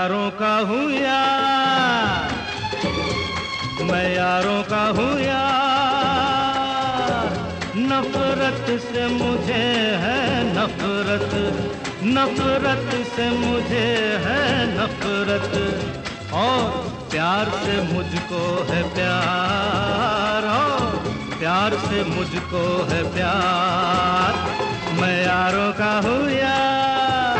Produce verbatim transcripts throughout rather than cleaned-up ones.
यारों का हूँ यार, मैं यारों का हूँ यार। नफरत से मुझे है नफरत, नफरत से मुझे है नफरत, और प्यार से मुझको है प्यार, और प्यार से मुझको है प्यार। मैं यारों का हूँ यार।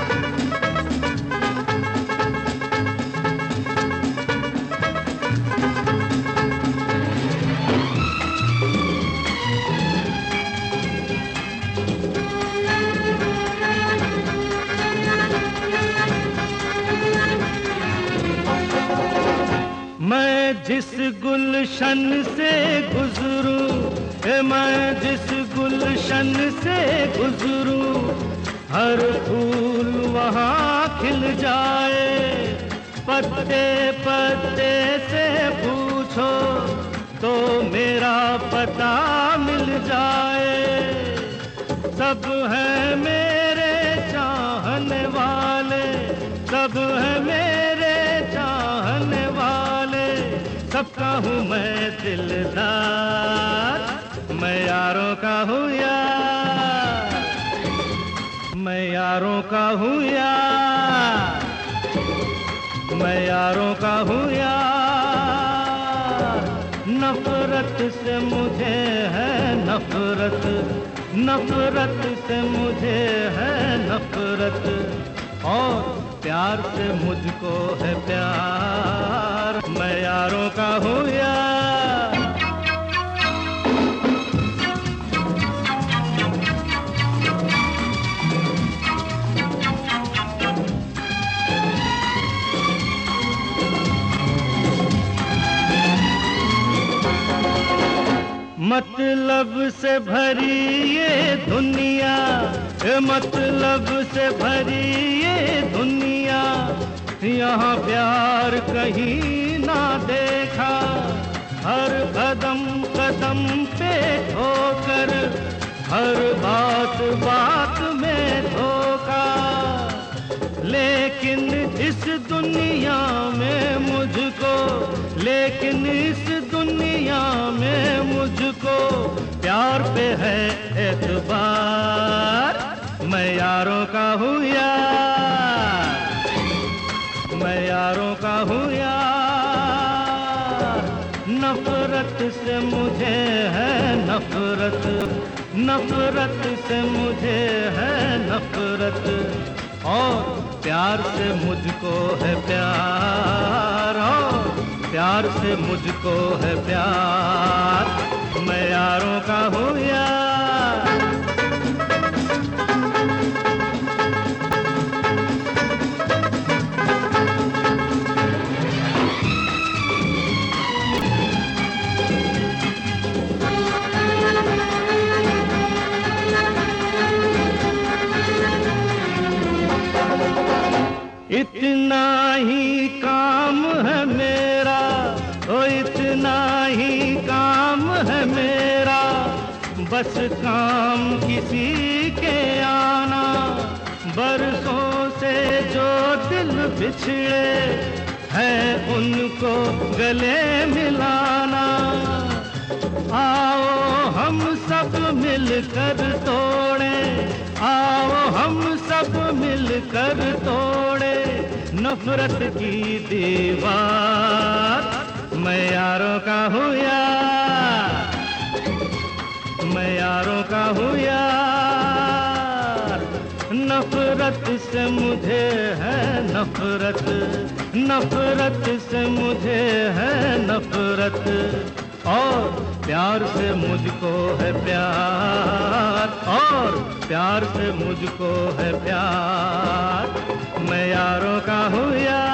मैं जिस गुलशन से गुजरूं, मैं जिस गुलशन से गुजरूं, हर फूल वहाँ खिल जाए। पत्ते पत्ते से पूछो तो मेरा पता मिल जाए। सब है मेरे चाहने वाले, सब है मेरे चाहने वाले, सबका हूँ मैं दिलदार। मैं यारों का हूँ यार, मैं यारों का हूँ यार, मैं यारों का हूँ यार। नफरत से मुझे है नफरत, नफरत से मुझे है नफरत, और प्यार से मुझको है प्यार। मैं यारों का हूँ यार। मतलब से भरी ये दुनिया, मतलब से भरी ये दुनिया, यहाँ प्यार कहीं ना देखा। हर कदम कदम पे ठोकर, हर बात बात में धोखा। लेकिन इस दुनिया में मुझको, लेकिन इस दुनिया में मुझको प्यार पे है एतबार। मैं यारों का हूँ यार, मैं यारों का हूँ यार। नफरत से मुझे है नफरत, नफरत से मुझे है नफरत, और प्यार से मुझको है प्यार, और प्यार से मुझको है प्यार। मैं यारों का हूँ यार। इतना ही काम है मेरा, ओ इतना ही काम है मेरा, बस काम किसी के आना। बरसों से जो दिल बिछड़े हैं उनको गले मिलाना। आओ हम सब मिलकर तोड़े, आओ हम सब मिलकर तोड़े नफरत की दीवार। मैं यारों का हूँ यार, मैं यारों का हूँ यार। नफरत से मुझे है नफरत, नफरत से मुझे है नफरत, और प्यार से मुझको है प्यार, और प्यार से मुझको है प्यार। मैं यारों का हूँ यार।